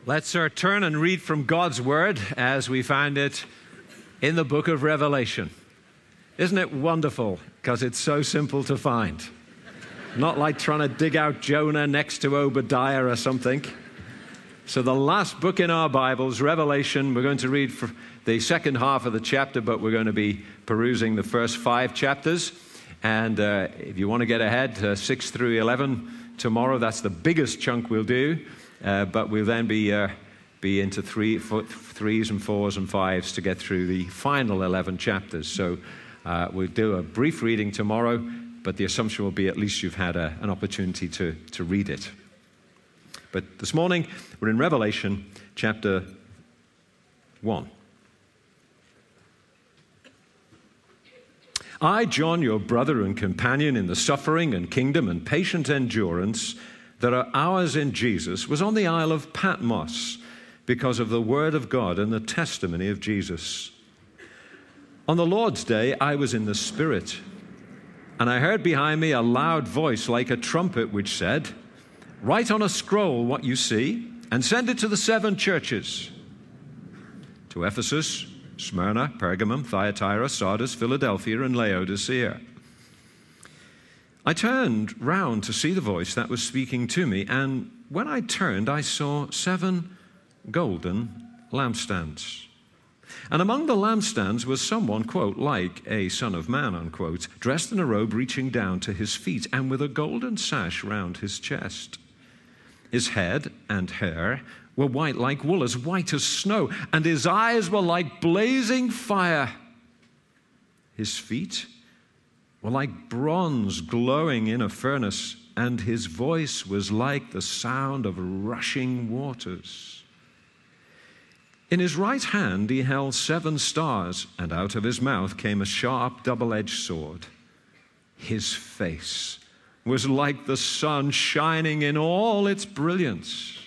Let's turn and read from God's Word as we find it in the book of Revelation. Isn't it wonderful? Because it's so simple to find. Not like trying to dig out Jonah next to Obadiah or something. So the last book in our Bibles, Revelation, we're going to read for the second half of the chapter, but we're going to be perusing the first 5 chapters. And if you want to get ahead, 6 through 11 tomorrow, that's the biggest chunk we'll do. But we'll then be into threes and fours and fives to get through the final 11 chapters. So we'll do a brief reading tomorrow, but the assumption will be at least you've had an opportunity to read it. But this morning, we're in Revelation chapter 1. I, John, your brother and companion in the suffering and kingdom and patient endurance that are ours in Jesus, was on the Isle of Patmos because of the word of God and the testimony of Jesus. On the Lord's day, I was in the Spirit, and I heard behind me a loud voice like a trumpet which said, "Write on a scroll what you see, and send it to the 7 churches, to Ephesus, Smyrna, Pergamum, Thyatira, Sardis, Philadelphia, and Laodicea." I turned round to see the voice that was speaking to me, and when I turned, I saw 7 golden lampstands. And among the lampstands was someone, quote, like a son of man, unquote, dressed in a robe reaching down to his feet and with a golden sash round his chest. His head and hair were white like wool, as white as snow, and his eyes were like blazing fire. His feet were like bronze glowing in a furnace, and his voice was like the sound of rushing waters. In his right hand he held 7 stars, and out of his mouth came a sharp double-edged sword. His face was like the sun shining in all its brilliance.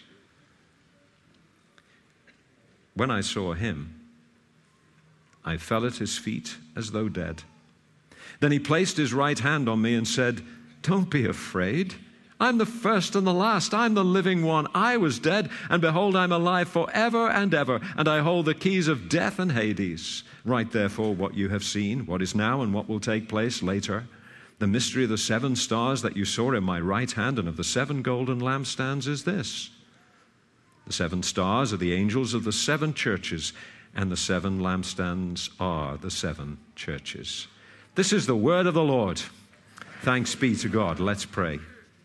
When I saw him, I fell at his feet as though dead. Then he placed his right hand on me and said, "Don't be afraid. I'm the first and the last. I'm the living one. I was dead, and behold, I'm alive forever and ever, and I hold the keys of death and Hades. Write therefore what you have seen, what is now, and what will take place later. The mystery of the 7 stars that you saw in my right hand and of the 7 golden lampstands is this. The 7 stars are the angels of the 7 churches, and the 7 lampstands are the 7 churches." This is the word of the Lord. Thanks be to God. Let's pray.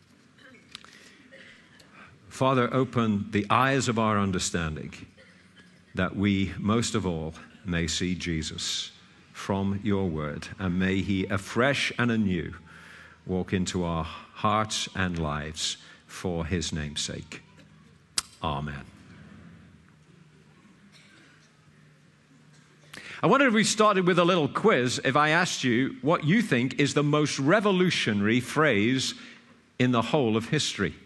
Father, open the eyes of our understanding that we, most of all, may see Jesus from your word, and may he afresh and anew walk into our hearts and lives for his name's sake. Amen. I wonder if we started with a little quiz if I asked you what you think is the most revolutionary phrase in the whole of history.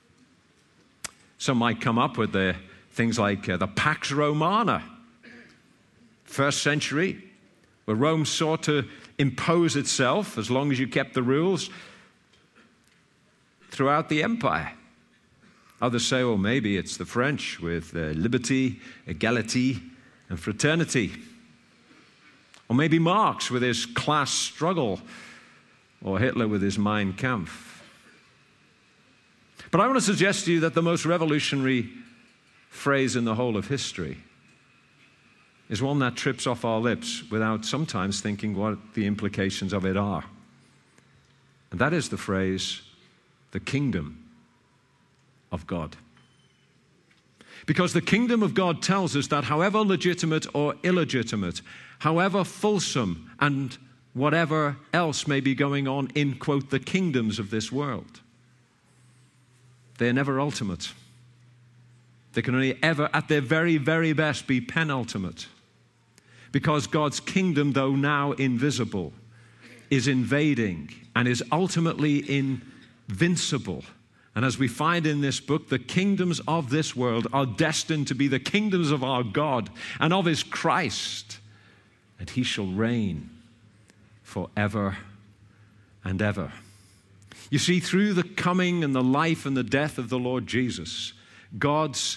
Some might come up with things like the Pax Romana, 1st century, where Rome sought to impose itself, as long as you kept the rules, throughout the empire. Others say, well, maybe it's the French with liberty, equality, and fraternity. Or maybe Marx with his class struggle, or Hitler with his Mein Kampf. But I want to suggest to you that the most revolutionary phrase in the whole of history is one that trips off our lips without sometimes thinking what the implications of it are. And that is the phrase, the kingdom of God. Because the kingdom of God tells us that however legitimate or illegitimate, however fulsome and whatever else may be going on in, quote, the kingdoms of this world, they're never ultimate. They can only ever, at their very, very best, be penultimate. Because God's kingdom, though now invisible, is invading and is ultimately invincible. And as we find in this book, the kingdoms of this world are destined to be the kingdoms of our God and of his Christ. And he shall reign forever and ever. You see, through the coming and the life and the death of the Lord Jesus, God's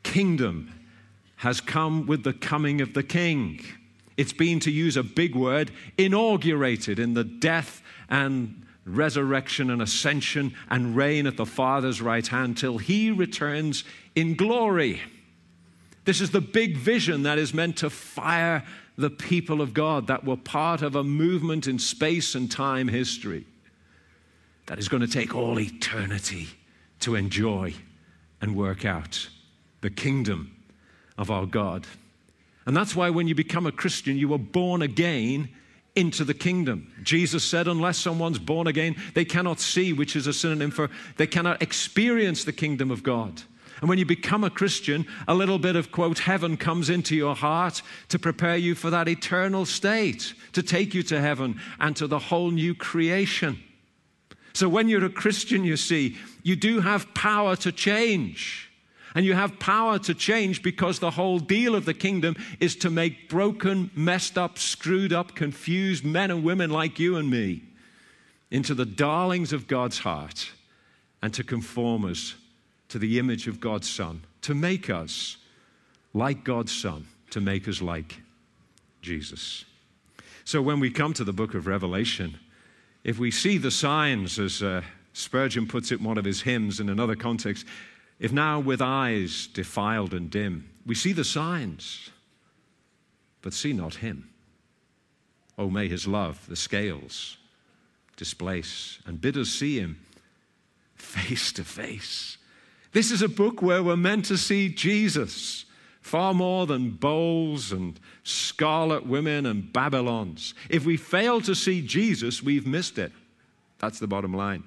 kingdom has come with the coming of the King. It's been, to use a big word, inaugurated in the death and resurrection and ascension and reign at the Father's right hand till he returns in glory. This is the big vision that is meant to fire the people of God that were part of a movement in space and time history that is going to take all eternity to enjoy and work out the kingdom of our God. And that's why when you become a Christian, you were born again into the kingdom. Jesus said, unless someone's born again, they cannot see, which is a synonym for they cannot experience the kingdom of God. And when you become a Christian, a little bit of, quote, heaven comes into your heart to prepare you for that eternal state, to take you to heaven and to the whole new creation. So when you're a Christian, you see, you do have power to change. And you have power to change because the whole deal of the kingdom is to make broken, messed up, screwed up, confused men and women like you and me into the darlings of God's heart and to conform us to the image of God's Son, to make us like God's Son, to make us like Jesus. So when we come to the book of Revelation, if we see the signs, as Spurgeon puts it in one of his hymns in another context, if now with eyes defiled and dim, we see the signs, but see not him. Oh, may his love the scales displace and bid us see him face to face. This is a book where we're meant to see Jesus far more than bowls and scarlet women and Babylons. If we fail to see Jesus, we've missed it. That's the bottom line.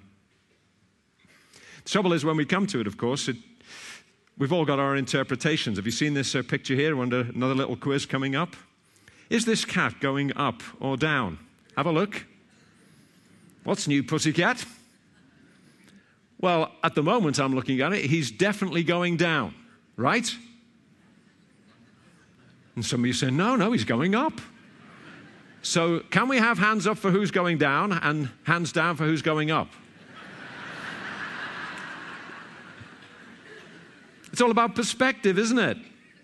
The trouble is, when we come to it, of course, we've all got our interpretations. Have you seen this picture here? Another little quiz coming up. Is this cat going up or down? Have a look. What's new, pussycat? Well, at the moment I'm looking at it, he's definitely going down, right? And some of you say, no, he's going up. So can we have hands up for who's going down and hands down for who's going up? It's all about perspective, isn't it?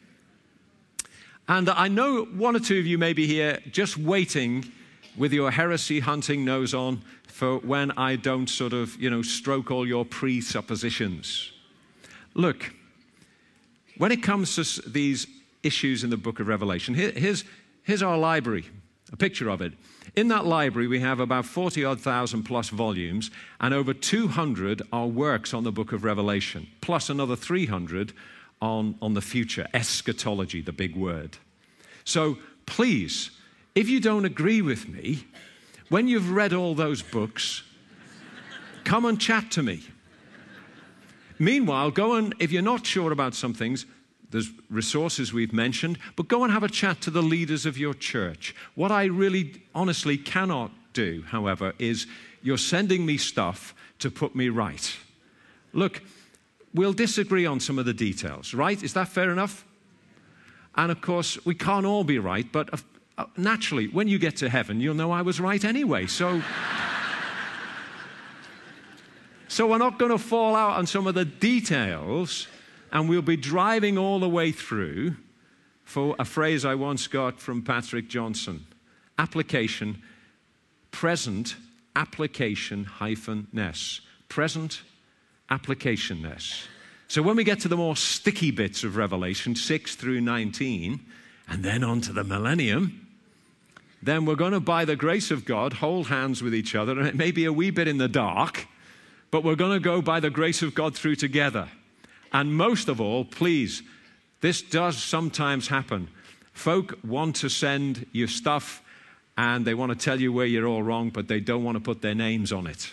And I know one or two of you may be here just waiting with your heresy hunting nose on for when I don't sort of, stroke all your presuppositions. Look, when it comes to these issues in the book of Revelation, here's our library, a picture of it. In that library, we have about 40-odd thousand plus volumes, and over 200 are works on the book of Revelation, plus another 300 on the future, eschatology, the big word. So please, if you don't agree with me, when you've read all those books, come and chat to me. Meanwhile, if you're not sure about some things, there's resources we've mentioned, but go and have a chat to the leaders of your church. What I really honestly cannot do, however, is you're sending me stuff to put me right. Look, we'll disagree on some of the details, right? Is that fair enough? And of course, we can't all be right, but naturally, when you get to heaven, you'll know I was right anyway. So we're not going to fall out on some of the details. And we'll be driving all the way through for a phrase I once got from Patrick Johnson. Application, present application -ness. Present application-ness. So when we get to the more sticky bits of Revelation, 6 through 19, and then on to the millennium, then we're going to, by the grace of God, hold hands with each other. And it may be a wee bit in the dark, but we're going to go by the grace of God through together. And most of all, please, this does sometimes happen. Folk want to send you stuff and they want to tell you where you're all wrong, but they don't want to put their names on it.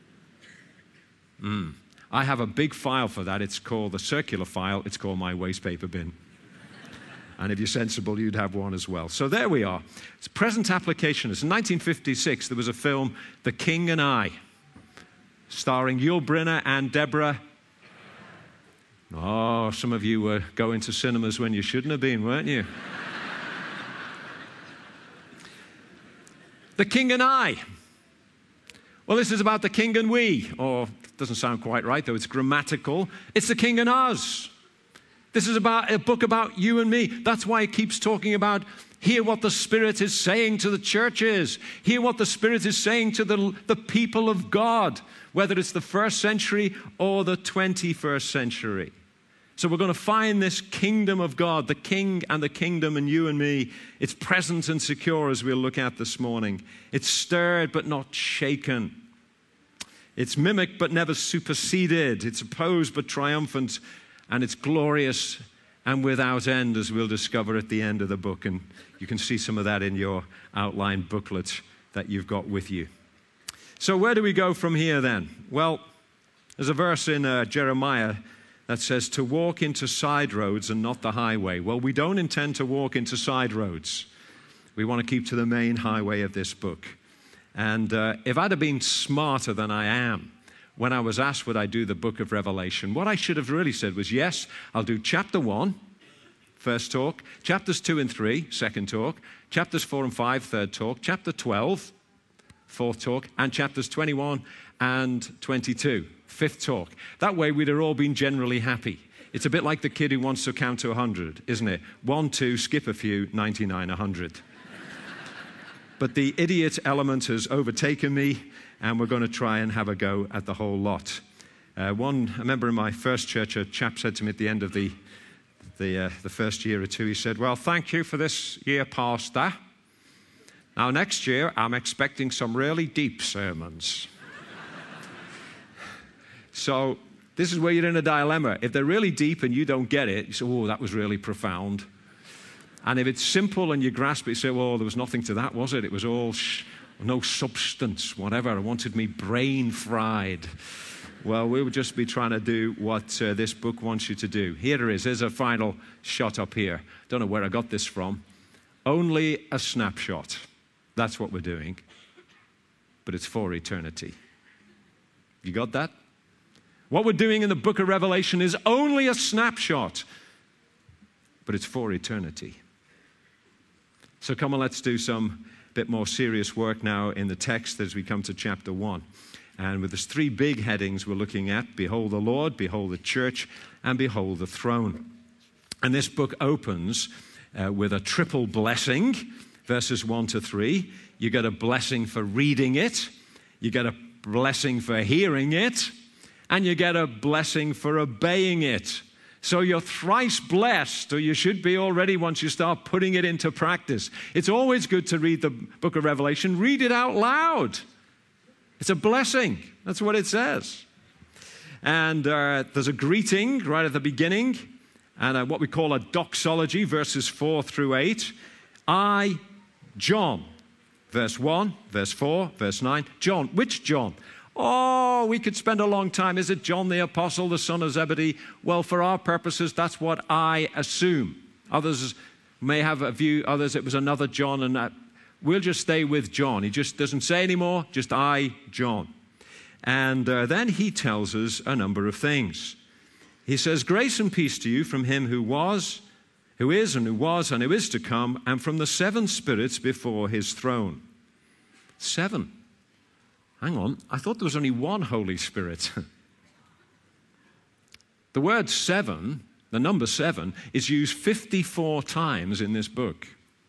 I have a big file for that. It's called the circular file. It's called my waste paper bin. And if you're sensible, you'd have one as well. So there we are. It's present application. In 1956, there was a film, The King and I, starring Yul Brynner and Deborah. Oh, some of you were going to cinemas when you shouldn't have been, weren't you? The King and I. Well, this is about the king and we, or it doesn't sound quite right, though it's grammatical. It's the king and us. This is about a book about you and me. That's why it keeps talking about, hear what the Spirit is saying to the churches. Hear what the Spirit is saying to the people of God, whether it's the first century or the 21st century. So we're going to find this kingdom of God, the King and the kingdom and you and me. It's present and secure, as we'll look at this morning. It's stirred but not shaken. It's mimicked but never superseded. It's opposed but triumphant. And it's glorious and without end, as we'll discover at the end of the book. And you can see some of that in your outline booklet that you've got with you. So where do we go from here then? Well, there's a verse in Jeremiah that says to walk into side roads and not the highway. Well, we don't intend to walk into side roads. We want to keep to the main highway of this book. And if I'd have been smarter than I am, when I was asked would I do the book of Revelation, what I should have really said was, yes, I'll do chapter 1, first talk, chapters 2 and 3, second talk, chapters 4 and 5, third talk, chapter 12, fourth talk, and chapters 21 and 22, fifth talk. That way we'd have all been generally happy. It's a bit like the kid who wants to count to 100, isn't it? 1, 2, skip a few, 99, 100. But the idiot element has overtaken me, and we're going to try and have a go at the whole lot. I remember in my first church, a chap said to me at the end of the first year or two, he said, well, thank you for this year, Pastor. Now, next year, I'm expecting some really deep sermons. So this is where you're in a dilemma. If they're really deep and you don't get it, you say, oh, that was really profound. And if it's simple and you grasp it, you say, well, there was nothing to that, was it? It was all no substance, whatever. I wanted me brain fried. Well, we would just be trying to do what this book wants you to do. Here it is. There's a final shot up here. Don't know where I got this from. Only a snapshot. That's what we're doing. But it's for eternity. You got that? What we're doing in the book of Revelation is only a snapshot. But it's for eternity. So come on, let's do some bit more serious work now in the text as we come to chapter 1. And with these 3 big headings we're looking at: behold the Lord, behold the church, and behold the throne. And this book opens with a triple blessing, verses 1 to 3. You get a blessing for reading it, you get a blessing for hearing it, and you get a blessing for obeying it. So you're thrice blessed, or you should be already once you start putting it into practice. It's always good to read the book of Revelation. Read it out loud. It's a blessing. That's what it says. And there's a greeting right at the beginning, and what we call a doxology, verses 4 through 8. I, John, verse 1, verse 4, verse 9. John, which John? Oh, we could spend a long time. Is it John the Apostle, the son of Zebedee? Well, for our purposes, that's what I assume. Others may have a view, others it was another John, and we'll just stay with John. He just doesn't say anymore, just I, John. And then he tells us a number of things. He says, grace and peace to you from him who was, who is, and who is to come, and from the 7 spirits before his throne. 7. Hang on, I thought there was only one Holy Spirit. The word 7, the number 7, is used 54 times in this book.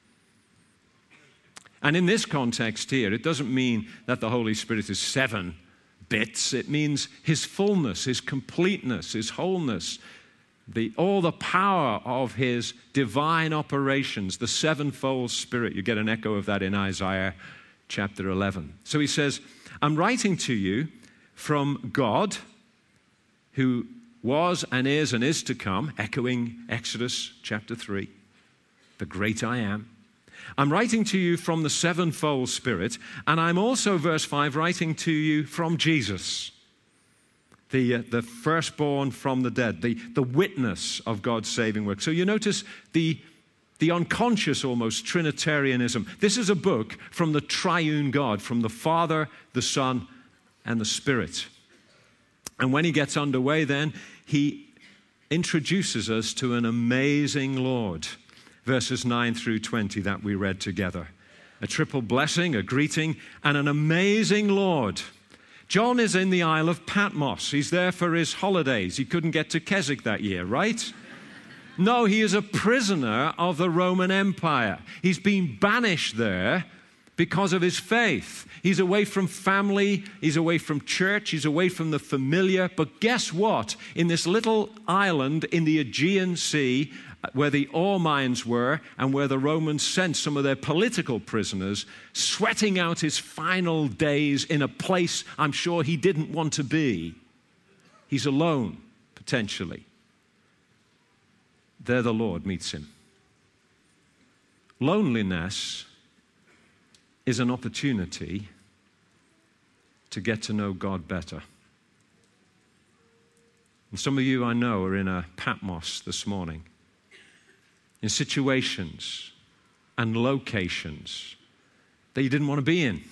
And in this context here, it doesn't mean that the Holy Spirit is 7 bits. It means his fullness, his completeness, his wholeness, all the power of his divine operations, the 7-fold Spirit. You get an echo of that in Isaiah chapter 11. So he says, I'm writing to you from God, who was and is to come, echoing Exodus chapter 3, the great I am. I'm writing to you from the 7-fold Spirit, and I'm also, verse 5, writing to you from Jesus, the firstborn from the dead, the witness of God's saving work. So you notice the unconscious almost Trinitarianism. This is a book from the triune God, from the Father, the Son, and the Spirit. And when he gets underway then, he introduces us to an amazing Lord. Verses 9 through 20 that we read together. A triple blessing, a greeting, and an amazing Lord. John is in the Isle of Patmos. He's there for his holidays. He couldn't get to Keswick that year, right? No, he is a prisoner of the Roman Empire. He's been banished there because of his faith. He's away from family, he's away from church, he's away from the familiar. But guess what? In this little island in the Aegean Sea, where the ore mines were and where the Romans sent some of their political prisoners, sweating out his final days in a place I'm sure he didn't want to be. He's alone, potentially. There the Lord meets him. Loneliness is an opportunity to get to know God better. And some of you I know are in a Patmos this morning, in situations and locations that you didn't want to be in.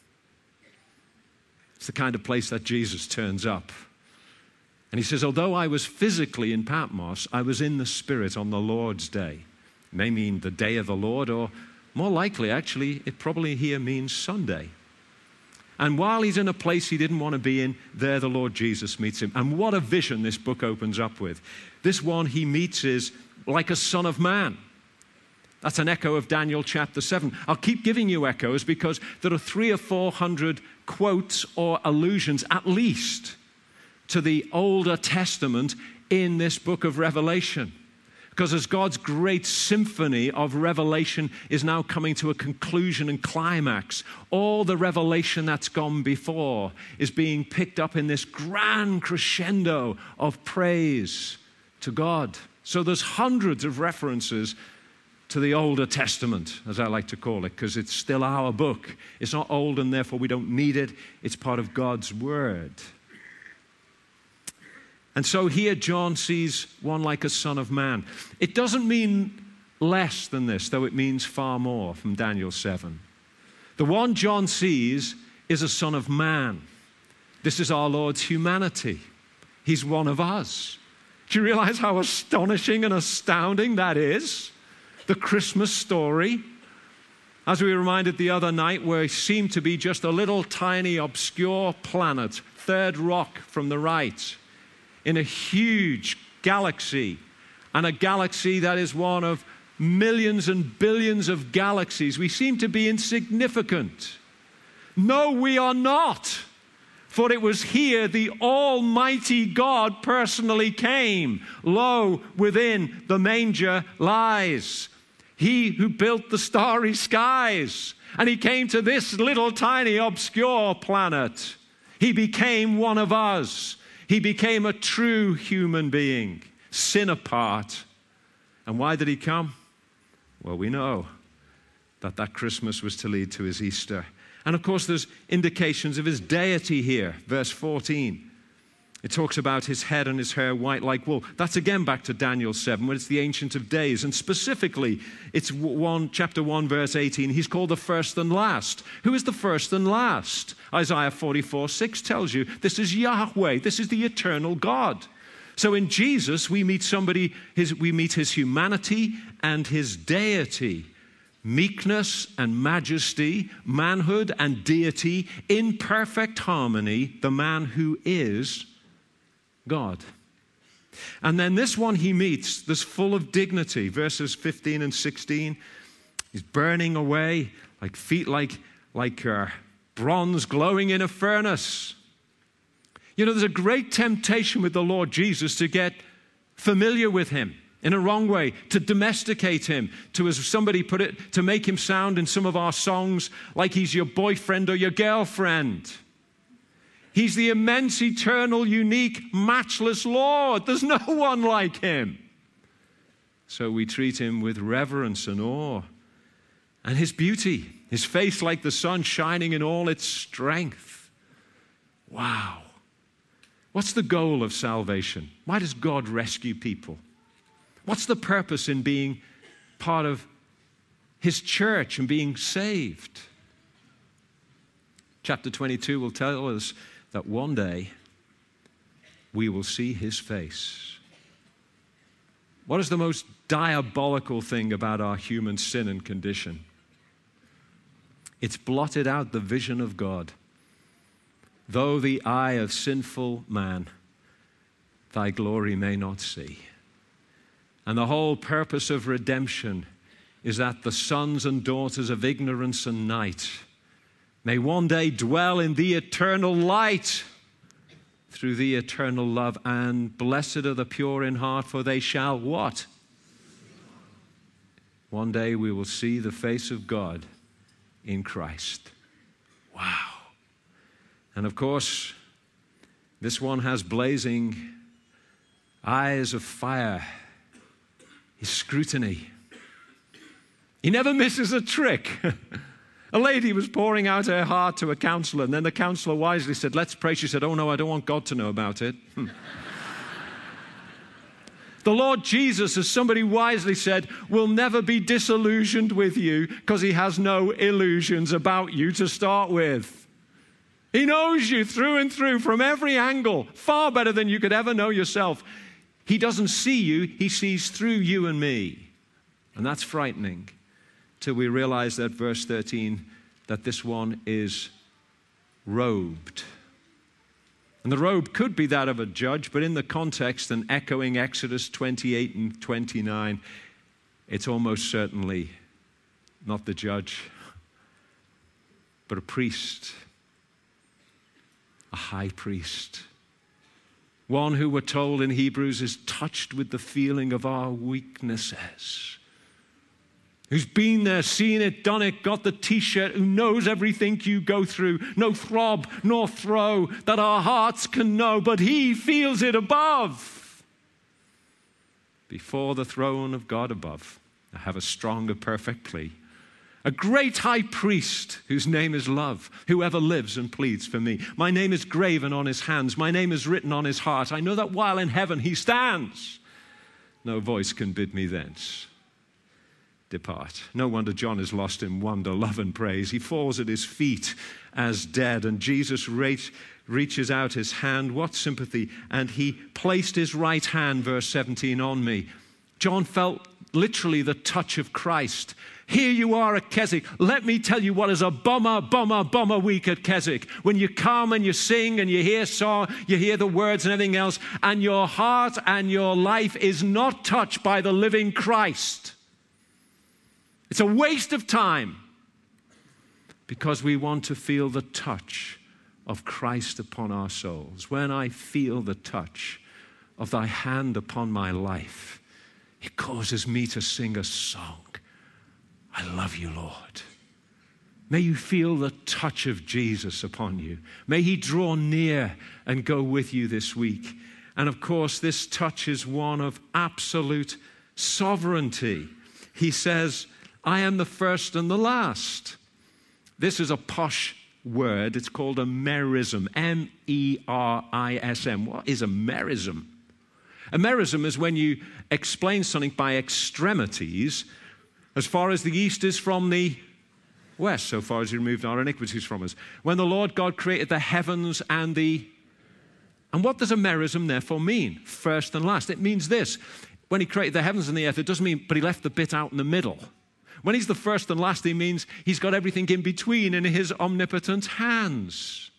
It's the kind of place that Jesus turns up. And he says, although I was physically in Patmos, I was in the Spirit on the Lord's day. It may mean the day of the Lord, or more likely, actually, it probably here means Sunday. And while he's in a place he didn't want to be in, there the Lord Jesus meets him. And what a vision this book opens up with. This one he meets is like a son of man. That's an echo of Daniel chapter 7. I'll keep giving you echoes because there are 300 or 400 quotes or allusions at least to the Older Testament in this book of Revelation. Because as God's great symphony of revelation is now coming to a conclusion and climax, all the revelation that's gone before is being picked up in this grand crescendo of praise to God. So there's hundreds of references to the Older Testament, as I like to call it, because it's still our book. It's not old and therefore we don't need it. It's part of God's Word. And so here John sees one like a son of man. It doesn't mean less than this, though it means far more from Daniel 7. The one John sees is a son of man. This is our Lord's humanity. He's one of us. Do you realize how astonishing and astounding that is? The Christmas story. As we were reminded the other night, where he seemed to be just a little tiny obscure planet, third rock from the right, in a huge galaxy, and a galaxy that is one of millions and billions of galaxies. We seem to be insignificant. No, we are not. For it was here the Almighty God personally came. Lo, within the manger lies He who built the starry skies. And he came to this little tiny obscure planet. He became one of us. He became a true human being, sin apart. And why did he come? Well, we know that Christmas was to lead to his Easter. And of course, there's indications of his deity here. Verse 14. It talks about his head and his hair white like wool. That's again back to Daniel 7, when it's the Ancient of Days. And specifically, it's chapter 1, verse 18. He's called the first and last. Who is the first and last? Isaiah 44:6 tells you this is Yahweh. This is the eternal God. So in Jesus, we meet his humanity and his deity. Meekness and majesty, manhood and deity, in perfect harmony, the man who is God. And then this one he meets, this full of dignity, verses 15 and 16. He's burning away like feet like bronze glowing in a furnace. You know, there's a great temptation with the Lord Jesus to get familiar with him in a wrong way, to domesticate him, to, as somebody put it, to make him sound in some of our songs like he's your boyfriend or your girlfriend. He's the immense, eternal, unique, matchless Lord. There's no one like him. So we treat him with reverence and awe. And his beauty, his face like the sun shining in all its strength. Wow. What's the goal of salvation? Why does God rescue people? What's the purpose in being part of his church and being saved? Chapter 22 will tell us that one day we will see his face. What is the most diabolical thing about our human sin and condition? It's blotted out the vision of God. Though the eye of sinful man thy glory may not see. And the whole purpose of redemption is that the sons and daughters of ignorance and night may one day dwell in the eternal light through the eternal love. And blessed are the pure in heart, for they shall what? One day we will see the face of God in Christ. Wow. And of course, this one has blazing eyes of fire. His scrutiny. He never misses a trick. A lady was pouring out her heart to a counselor, and then the counselor wisely said, let's pray. She said, oh no, I don't want God to know about it. The Lord Jesus, as somebody wisely said, will never be disillusioned with you because he has no illusions about you to start with. He knows you through and through from every angle, far better than you could ever know yourself. He doesn't see you, he sees through you and me. And that's frightening till we realize that verse 13, that this one is robed. And the robe could be that of a judge, but in the context and echoing Exodus 28 and 29, it's almost certainly not the judge, but a priest, a high priest. One who we're told in Hebrews is touched with the feeling of our weaknesses. Who's been there, seen it, done it, got the t-shirt, who knows everything you go through. No throb nor throw that our hearts can know, but he feels it above. Before the throne of God above, I have a stronger, perfect plea. A great high priest whose name is love, whoever lives and pleads for me. My name is graven on his hands. My name is written on his heart. I know that while in heaven he stands, no voice can bid me thence depart. No wonder John is lost in wonder, love, and praise. He falls at his feet as dead, and Jesus reaches out his hand. What sympathy! And he placed his right hand, verse 17, on me. John felt literally the touch of Christ. Here you are at Keswick. Let me tell you what is a bummer week at Keswick. When you come and you sing and you hear song, you hear the words and everything else, and your heart and your life is not touched by the living Christ. It's a waste of time because we want to feel the touch of Christ upon our souls. When I feel the touch of thy hand upon my life, it causes me to sing a song. I love you, Lord. May you feel the touch of Jesus upon you. May he draw near and go with you this week. And of course, this touch is one of absolute sovereignty. He says, I am the first and the last. This is a posh word. It's called a merism, M-E-R-I-S-M. What is a merism? A merism is when you explain something by extremities. As far as the east is from the west, so far as he removed our iniquities from us. When the Lord God created the heavens and the... And what does a merism therefore mean? First and last. It means this. When he created the heavens and the earth, it doesn't mean, but he left the bit out in the middle. When he's the first and last, he means he's got everything in between in his omnipotent hands.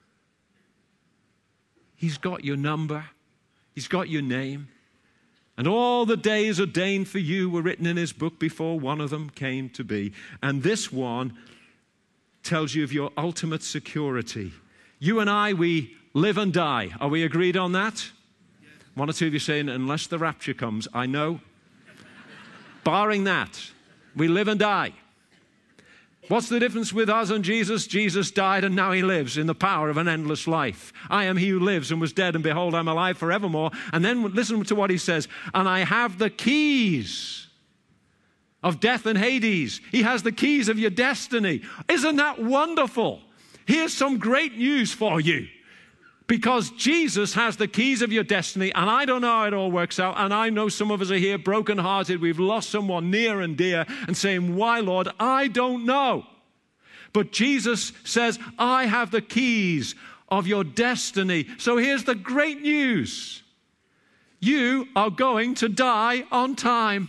He's got your number. He's got your name. And all the days ordained for you were written in his book before one of them came to be. And this one tells you of your ultimate security. You and I, we live and die. Are we agreed on that? Yes. One or two of you saying, unless the rapture comes, I know. Barring that, we live and die. What's the difference with us and Jesus? Jesus died and now he lives in the power of an endless life. I am he who lives and was dead, and behold, I'm alive forevermore. And then listen to what he says. And I have the keys of death and Hades. He has the keys of your destiny. Isn't that wonderful? Here's some great news for you. Because Jesus has the keys of your destiny, and I don't know how it all works out, and I know some of us are here brokenhearted. We've lost someone near and dear and saying, why, Lord? I don't know. But Jesus says, I have the keys of your destiny. So here's the great news. You are going to die on time.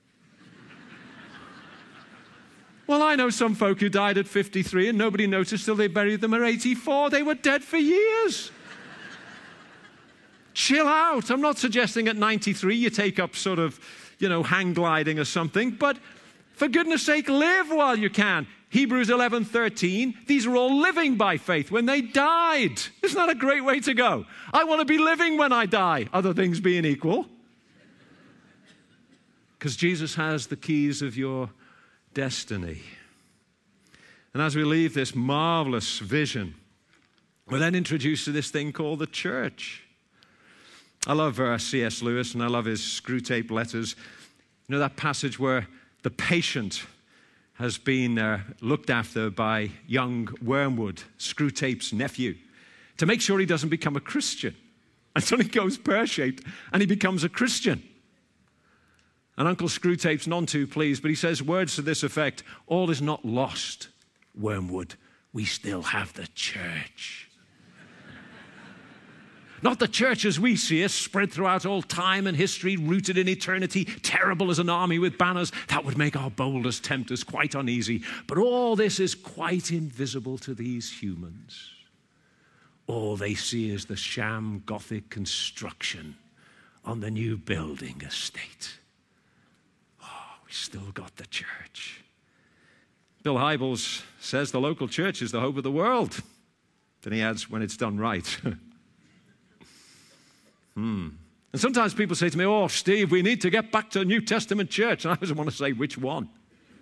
Well, I know some folk who died at 53 and nobody noticed till they buried them at 84. They were dead for years. Chill out. I'm not suggesting at 93 you take up sort of hang gliding or something. But for goodness sake, live while you can. Hebrews 11:13, these are all living by faith when they died. Isn't that a great way to go? I want to be living when I die, other things being equal. Because Jesus has the keys of your destiny. And as we leave this marvelous vision, we're then introduced to this thing called the church. I love C.S. Lewis, and I love his Screwtape Letters. You know that passage where the patient has been looked after by young Wormwood, Screwtape's nephew, to make sure he doesn't become a Christian. And so he goes pear-shaped, and he becomes a Christian. And Uncle Screwtape's none too pleased, but he says words to this effect: all is not lost, Wormwood. We still have the church. Not the church as we see it, spread throughout all time and history, rooted in eternity, terrible as an army with banners. That would make our boldest tempters quite uneasy. But all this is quite invisible to these humans. All they see is the sham Gothic construction on the new building estate. Oh, we still got the church. Bill Hybels says the local church is the hope of the world. Then he adds, when it's done right. And sometimes people say to me, oh, Steve, we need to get back to the New Testament church. And I always want to say, which one?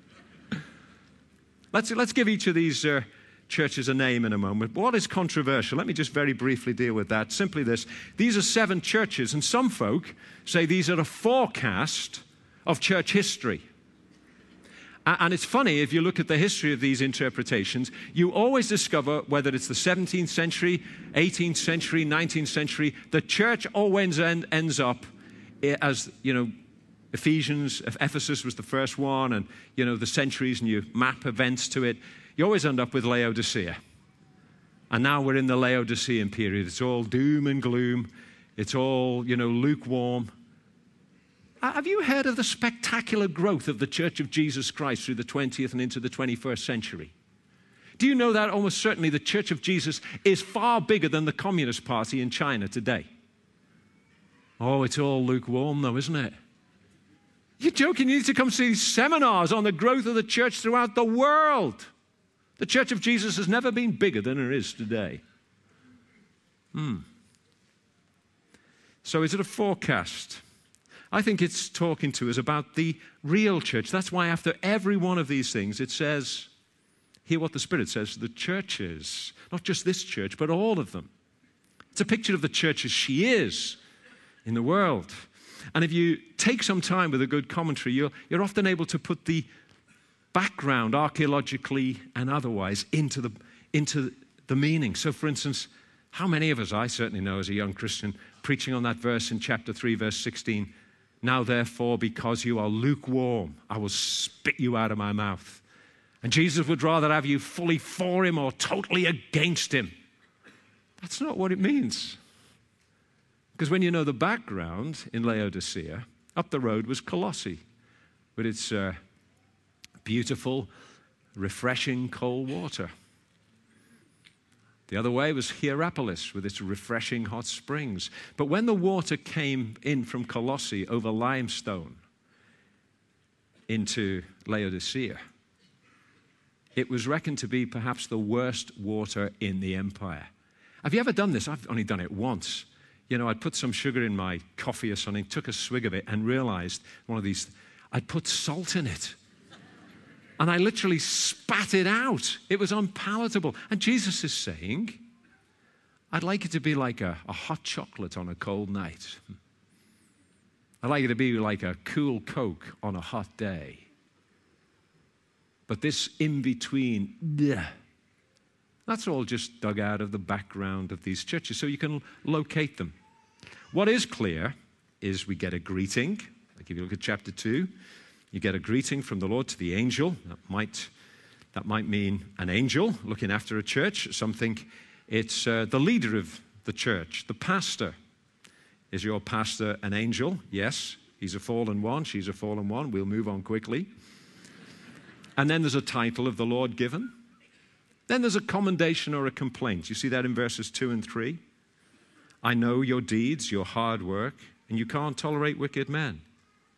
Let's give each of these churches a name in a moment. What is controversial? Let me just very briefly deal with that. Simply this. These are 7 churches, and some folk say these are a forecast of church history. And it's funny, if you look at the history of these interpretations, you always discover whether it's the 17th century, 18th century, 19th century, the church always ends up as, Ephesians, Ephesus was the first one, and, the centuries, and you map events to it. You always end up with Laodicea. And now we're in the Laodicean period. It's all doom and gloom. It's all, lukewarm. Have you heard of the spectacular growth of the Church of Jesus Christ through the 20th and into the 21st century? Do you know that almost certainly the Church of Jesus is far bigger than the Communist Party in China today? Oh, it's all lukewarm though, isn't it? You're joking. You need to come see seminars on the growth of the church throughout the world. The Church of Jesus has never been bigger than it is today. So is it a forecast? I think it's talking to us about the real church. That's why after every one of these things, it says, hear what the Spirit says to the churches. Not just this church, but all of them. It's a picture of the church as she is in the world. And if you take some time with a good commentary, you're often able to put the background, archaeologically and otherwise, into the meaning. So, for instance, how many of us, I certainly know as a young Christian, preaching on that verse in chapter 3, verse 16, now therefore, because you are lukewarm, I will spit you out of my mouth. And Jesus would rather have you fully for him or totally against him. That's not what it means. Because when you know the background in Laodicea, up the road was Colossae, with its beautiful, refreshing cold water. The other way was Hierapolis with its refreshing hot springs. But when the water came in from Colossae over limestone into Laodicea, it was reckoned to be perhaps the worst water in the empire. Have you ever done this? I've only done it once. I'd put some sugar in my coffee or something, took a swig of it, and realized I'd put salt in it. And I literally spat it out. It was unpalatable. And Jesus is saying, I'd like it to be like a hot chocolate on a cold night. I'd like it to be like a cool Coke on a hot day. But this in-between, that's all just dug out of the background of these churches, so you can locate them. What is clear is we get a greeting. Like if you look at chapter 2, you get a greeting from the Lord to the angel. That might mean an angel looking after a church. Some think it's the leader of the church, the pastor. Is your pastor an angel? Yes. He's a fallen one. She's a fallen one. We'll move on quickly. And then there's a title of the Lord given. Then there's a commendation or a complaint. You see that in verses 2 and 3. I know your deeds, your hard work, and you can't tolerate wicked men.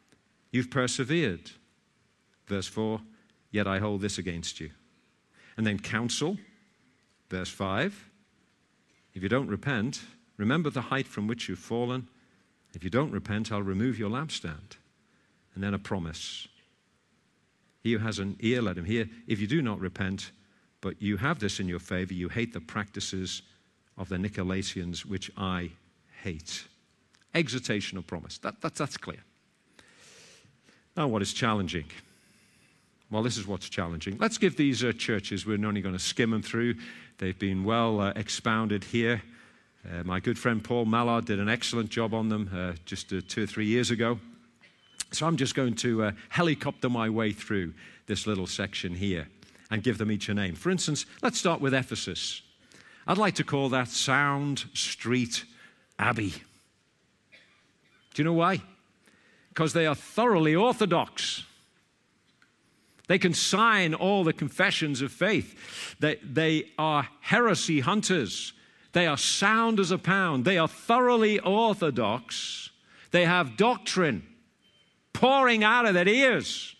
You've persevered. Verse 4, yet I hold this against you. And then counsel, verse 5. If you don't repent, remember the height from which you've fallen. If you don't repent, I'll remove your lampstand. And then a promise. He who has an ear, let him hear. If you do not repent, but you have this in your favor, you hate the practices of the Nicolaitans, which I hate. Exhortational promise. That's clear. Now, what is challenging? Well, this is what's challenging. Let's give these churches, we're only going to skim them through. They've been well expounded here. My good friend Paul Mallard did an excellent job on them just 2 or 3 years ago. So I'm just going to helicopter my way through this little section here and give them each a name. For instance, let's start with Ephesus. I'd like to call that Sound Street Abbey. Do you know why? Because they are thoroughly orthodox. They can sign all the confessions of faith. They are heresy hunters. They are sound as a pound. They are thoroughly orthodox. They have doctrine pouring out of their ears.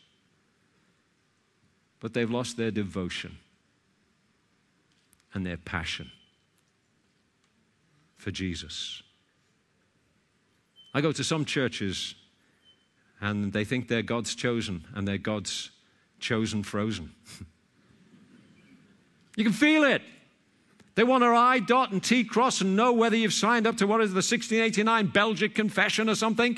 But they've lost their devotion and their passion for Jesus. I go to some churches and they think they're God's chosen and they're God's chosen frozen. You can feel it. They want our I, dot, and T cross and know whether you've signed up to what is the 1689 Belgic Confession or something.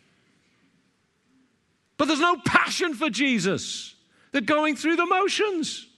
But there's no passion for Jesus. They're going through the motions.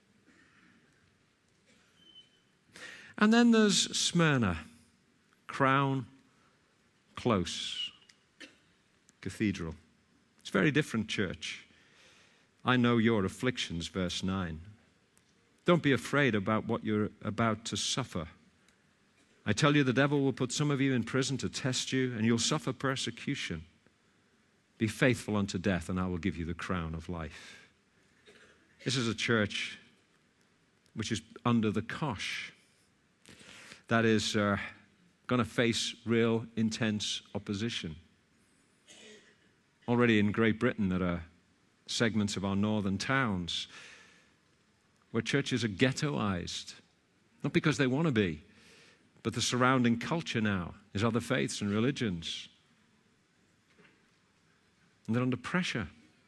And then there's Smyrna, Crown Close Cathedral. It's a very different church. I know your afflictions, verse 9. Don't be afraid about what you're about to suffer. I tell you, the devil will put some of you in prison to test you, and you'll suffer persecution. Be faithful unto death, and I will give you the crown of life. This is a church which is under the cosh. That is going to face real intense opposition. Already in Great Britain, there are segments of our northern towns where churches are ghettoized, not because they want to be, but the surrounding culture now is other faiths and religions. And they're under pressure.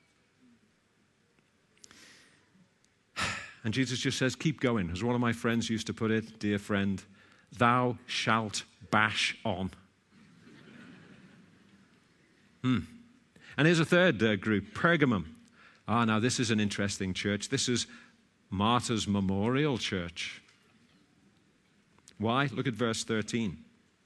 And Jesus just says, keep going. As one of my friends used to put it, dear friend, thou shalt bash on. And here's a third group, Pergamum. Now this is an interesting church. This is Martyr's Memorial Church. Why? Look at verse 13.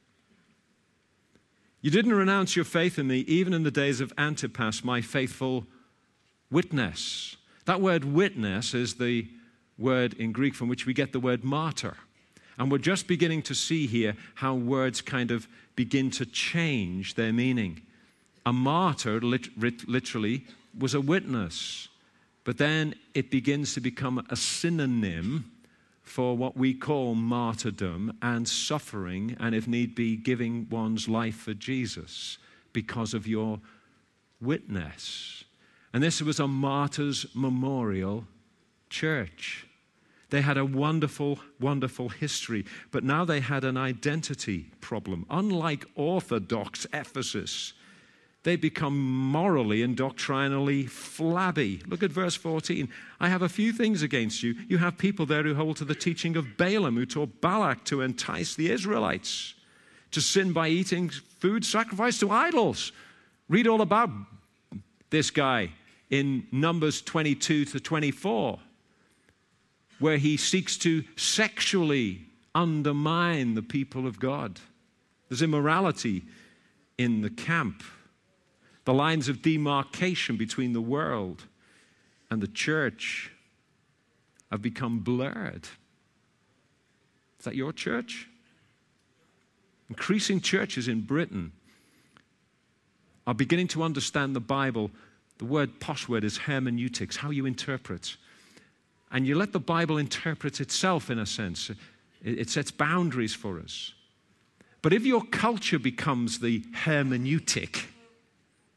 You didn't renounce your faith in me, even in the days of Antipas, my faithful witness. That word witness is the word in Greek from which we get the word martyr. And we're just beginning to see here how words kind of begin to change their meaning. A martyr literally was a witness, but then it begins to become a synonym for what we call martyrdom and suffering, and if need be, giving one's life for Jesus because of your witness. And this was a Martyr's Memorial Church. They had a wonderful, wonderful history, but now they had an identity problem. Unlike Orthodox Ephesus, they become morally and doctrinally flabby. Look at verse 14. I have a few things against you. You have people there who hold to the teaching of Balaam, who taught Balak to entice the Israelites to sin by eating food sacrificed to idols. Read all about this guy in Numbers 22 to 24, where he seeks to sexually undermine the people of God. There's immorality in the camp. The lines of demarcation between the world and the church have become blurred. Is that your church? Increasing churches in Britain are beginning to understand the Bible. The word, posh word, is hermeneutics, how you interpret. And you let the Bible interpret itself in a sense. It sets boundaries for us. But if your culture becomes the hermeneutic,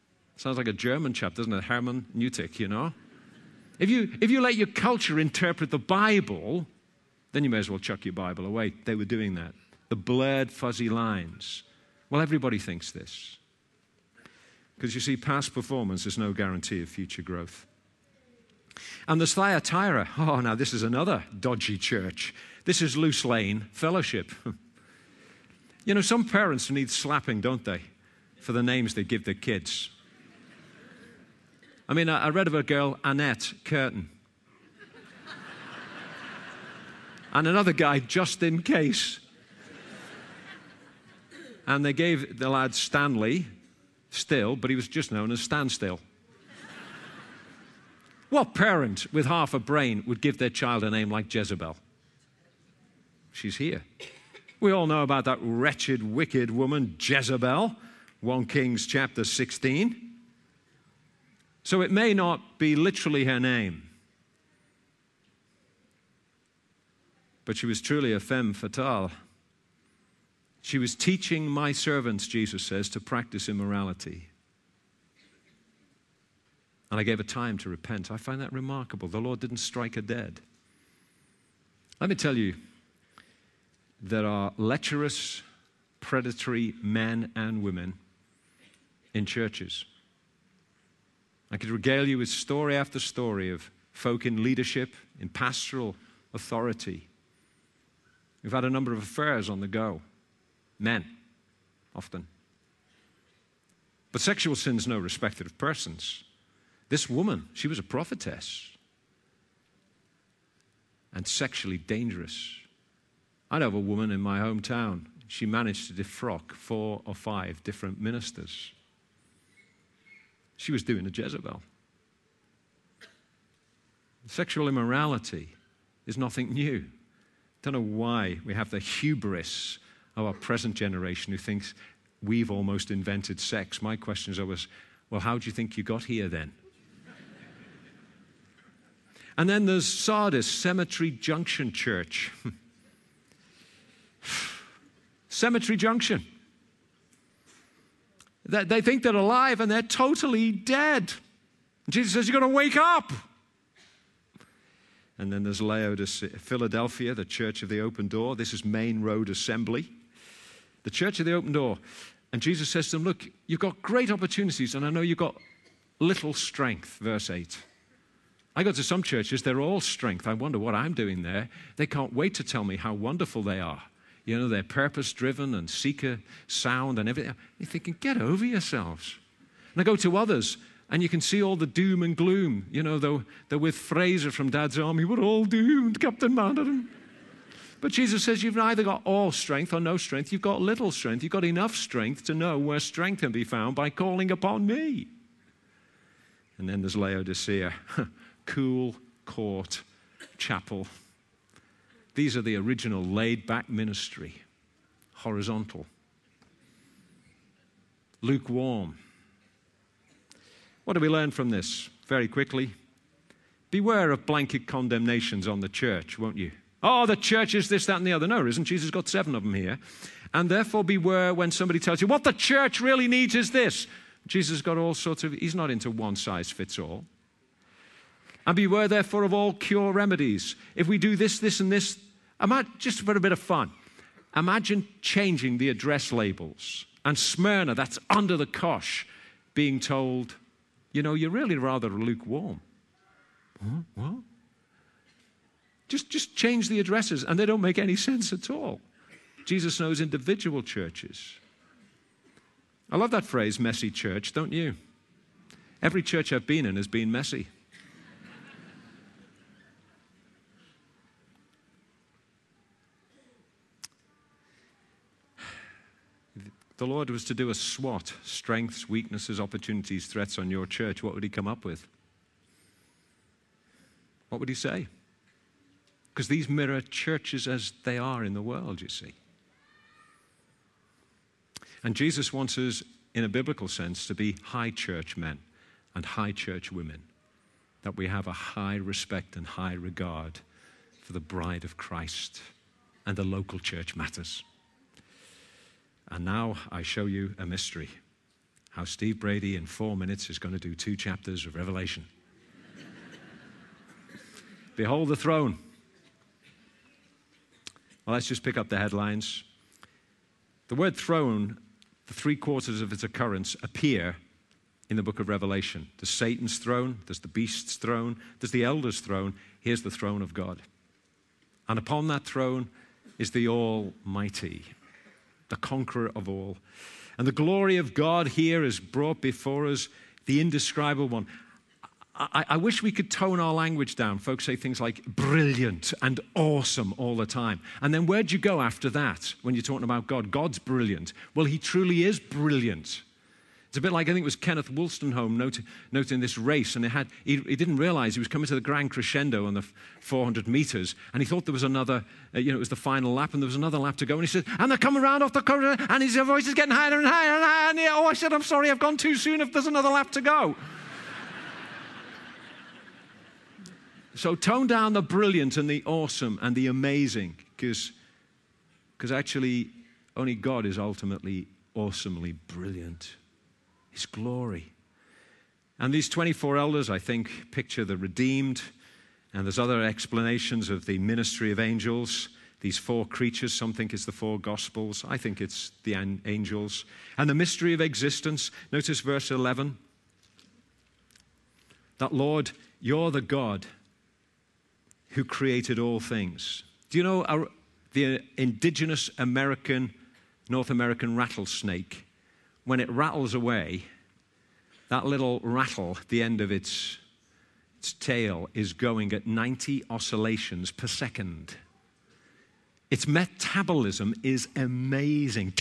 Sounds like a German chap, doesn't it? Hermann Newtick, you know? If you let your culture interpret the Bible, then you may as well chuck your Bible away. They were doing that. The blurred, fuzzy lines. Well, everybody thinks this. Because you see, past performance is no guarantee of future growth. And there's Thyatira. Oh, now this is another dodgy church. This is Loose Lane Fellowship. You know, some parents need slapping, don't they, for the names they give their kids. I mean, I read of a girl, Annette Curtin. And another guy, Just In Case. And they gave the lad Stanley Still, but he was just known as Standstill. What parent with half a brain would give their child a name like Jezebel? She's here. We all know about that wretched, wicked woman, Jezebel, 1 Kings chapter 16. So it may not be literally her name, but she was truly a femme fatale. She was teaching my servants, Jesus says, to practice immorality. And I gave her time to repent. I find that remarkable. The Lord didn't strike her dead. Let me tell you, there are lecherous, predatory men and women in churches. I could regale you with story after story of folk in leadership, in pastoral authority. We've had a number of affairs on the go. Men, often. But sexual sin's no respecter of persons. This woman, she was a prophetess. And sexually dangerous. I know of a woman in my hometown. She managed to defrock 4 or 5 different ministers. She was doing a Jezebel. Sexual immorality is nothing new. Don't know why we have the hubris of our present generation who thinks we've almost invented sex. My question is always, well, how do you think you got here then? And then there's Sardis, Cemetery Junction Church. Cemetery Junction. They think they're alive and they're totally dead. Jesus says, you've got to wake up. And then there's Laodicea, Philadelphia, the Church of the Open Door. This is Main Road Assembly. The Church of the Open Door. And Jesus says to them, look, you've got great opportunities, and I know you've got little strength, verse 8. I go to some churches, they're all strength. I wonder what I'm doing there. They can't wait to tell me how wonderful they are. You know, they're purpose-driven and seeker sound and everything. You're thinking, get over yourselves. And I go to others, and you can see all the doom and gloom. You know, they're with Fraser from Dad's Army. We're all doomed, Captain Mandarin. But Jesus says you've either got all strength or no strength. You've got little strength. You've got enough strength to know where strength can be found by calling upon me. And then there's Laodicea, Cool Court Chapel. These are the original laid-back ministry, horizontal. Lukewarm. What do we learn from this? Very quickly. Beware of blanket condemnations on the church, won't you? Oh, the church is this, that, and the other. No, isn't. Jesus got 7 of them here. And therefore beware when somebody tells you, what the church really needs is this. Jesus got all sorts of, he's not into one size fits all. And beware therefore of all cure remedies. If we do this, this, and this, just for a bit of fun, imagine changing the address labels. And Smyrna, that's under the cosh, being told, you know, you're really rather lukewarm. Huh? What? Just change the addresses, and they don't make any sense at all. Jesus knows individual churches. I love that phrase, messy church, don't you? Every church I've been in has been messy. The Lord was to do a SWOT, strengths, weaknesses, opportunities, threats on your church. What would he come up with? What would he say? Because these mirror churches as they are in the world, you see. And Jesus wants us, in a biblical sense, to be high church men and high church women, that we have a high respect and high regard for the bride of Christ, and the local church matters. And now I show you a mystery. how Steve Brady in 4 minutes is going to do 2 chapters of Revelation. Behold the throne. Well, let's just pick up the headlines. The word throne, the 3/4 of its occurrence appear in the book of Revelation. There's Satan's throne, there's the beast's throne, there's the elder's throne. Here's the throne of God. And upon that throne is the Almighty, the conqueror of all. And the glory of God here is brought before us, the indescribable one. I wish we could tone our language down. Folks say things like brilliant and awesome all the time. And then where'd you go after that when you're talking about God? God's brilliant. Well, he truly is brilliant. It's a bit like, I think it was Kenneth Wolstenholme noting this race, and he didn't realize he was coming to the grand crescendo on the 400 meters, and he thought there was another, it was the final lap, and there was another lap to go, and he said, and they're coming round off the corner, and his voice is getting higher and higher and higher, and I said, I'm sorry, I've gone too soon if there's another lap to go. So tone down the brilliant and the awesome and the amazing, because actually only God is ultimately awesomely brilliant. His glory. And these 24 elders, I think, picture the redeemed, and there's other explanations of the ministry of angels. These 4 creatures, some think it's the 4 gospels. I think it's the angels. And the mystery of existence. Notice verse 11. That, Lord, you're the God who created all things. Do you know the indigenous North American rattlesnake? When it rattles away, that little rattle at the end of its tail is going at 90 oscillations per second. Its metabolism is amazing.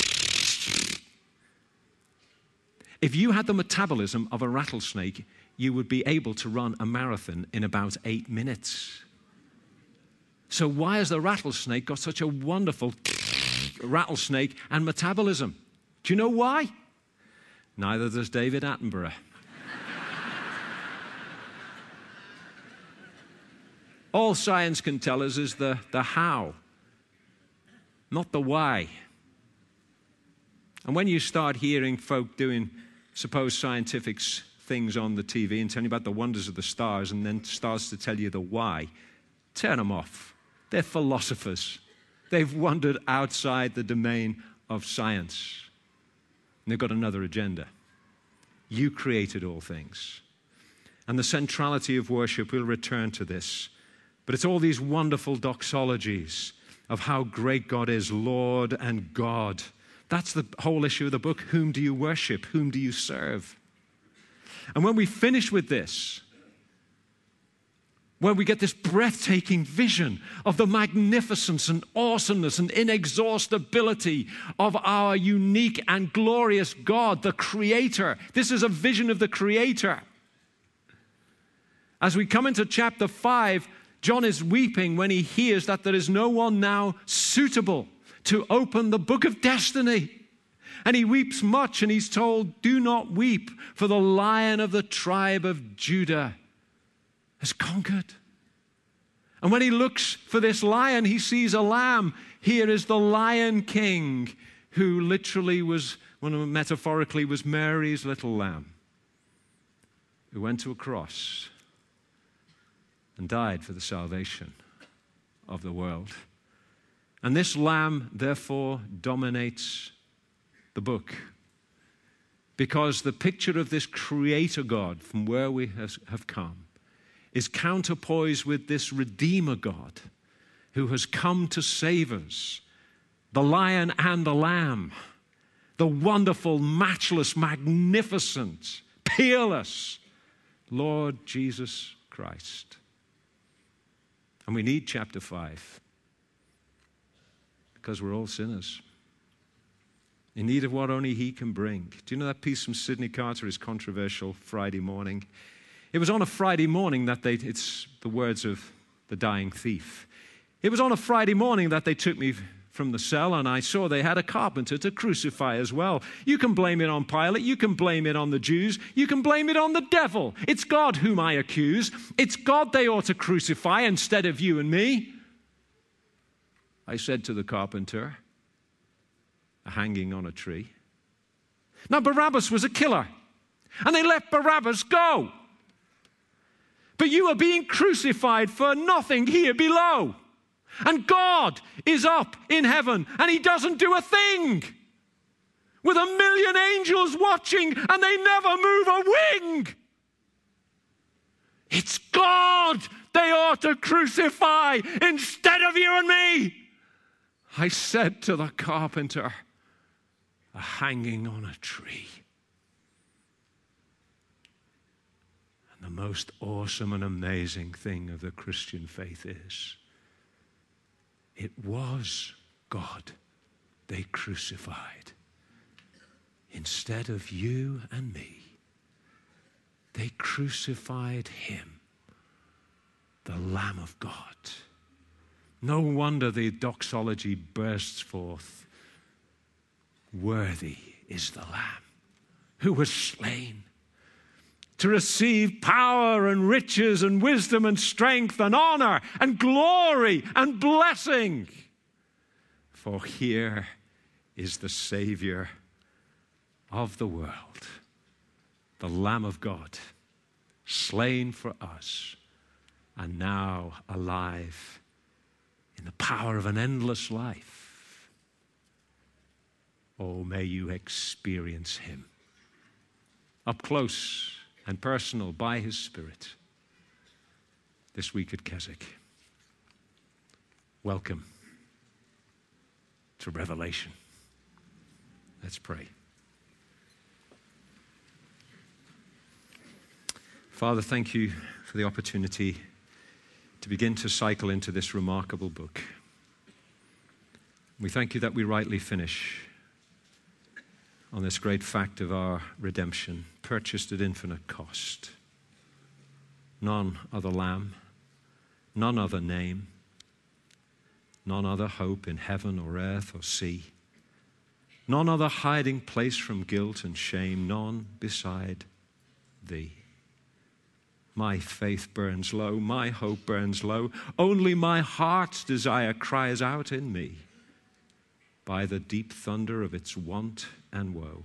If you had the metabolism of a rattlesnake, you would be able to run a marathon in about 8 minutes. So why has the rattlesnake got such a wonderful rattlesnake and metabolism? Do you know why? Neither does David Attenborough. All science can tell us is the how, not the why. And when you start hearing folk doing supposed scientific things on the TV and telling you about the wonders of the stars and then starts to tell you the why, turn them off. They're philosophers. They've wandered outside the domain of science. And they've got another agenda. You created all things. And the centrality of worship, we'll return to this. But it's all these wonderful doxologies of how great God is, Lord and God. That's the whole issue of the book. Whom do you worship? Whom do you serve? And when we finish with this, where we get this breathtaking vision of the magnificence and awesomeness and inexhaustibility of our unique and glorious God, the Creator. This is a vision of the Creator. As we come into chapter 5, John is weeping when he hears that there is no one now suitable to open the book of destiny. And he weeps much, and he's told, do not weep, for the Lion of the tribe of Judah has conquered. And when he looks for this lion, he sees a lamb. Here is the Lion King, who literally was, metaphorically, was Mary's little lamb, who went to a cross and died for the salvation of the world. And this lamb, therefore, dominates the book, because the picture of this Creator God from where we have come is counterpoised with this Redeemer God who has come to save us, the Lion and the Lamb, the wonderful, matchless, magnificent, peerless Lord Jesus Christ. And we need chapter 5 because we're all sinners in need of what only He can bring. Do you know that piece from Sidney Carter is controversial? Friday morning. It was on a Friday morning that it's the words of the dying thief. It was on a Friday morning that they took me from the cell, and I saw they had a carpenter to crucify as well. You can blame it on Pilate. You can blame it on the Jews. You can blame it on the devil. It's God whom I accuse. It's God they ought to crucify instead of you and me. I said to the carpenter, hanging on a tree, Now, Barabbas was a killer, and they let Barabbas go. But you are being crucified for nothing here below. And God is up in heaven, and he doesn't do a thing. With 1,000,000 angels watching, and they never move a wing. It's God they ought to crucify instead of you and me. I said to the carpenter, a hanging on a tree. And the most awesome and amazing thing of the Christian faith is, it was God they crucified. Instead of you and me, they crucified him, the Lamb of God. No wonder the doxology bursts forth. Worthy is the Lamb who was slain to receive power and riches and wisdom and strength and honor and glory and blessing. For here is the Savior of the world, the Lamb of God, slain for us and now alive in the power of an endless life. Oh, may you experience him up close and personal by his Spirit this week at Keswick. Welcome to Revelation. Let's pray. Father, thank you for the opportunity to begin to cycle into this remarkable book. We thank you that we rightly finish on this great fact of our redemption, purchased at infinite cost. None other Lamb, none other name, none other hope in heaven or earth or sea, none other hiding place from guilt and shame, none beside thee. My faith burns low, my hope burns low. Only my heart's desire cries out in me by the deep thunder of its want and woe.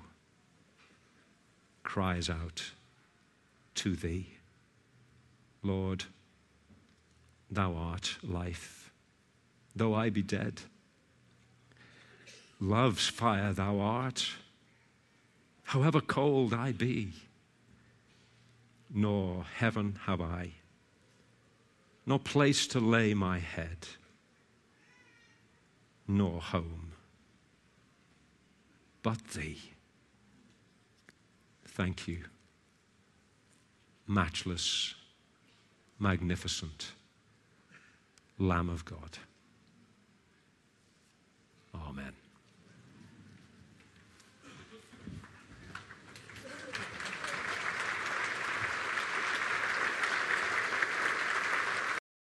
Cries out to thee. Lord, thou art life, though I be dead. Love's fire thou art, however cold I be. Nor heaven have I, nor place to lay my head, nor home, but thee. Thank you, matchless, magnificent Lamb of God.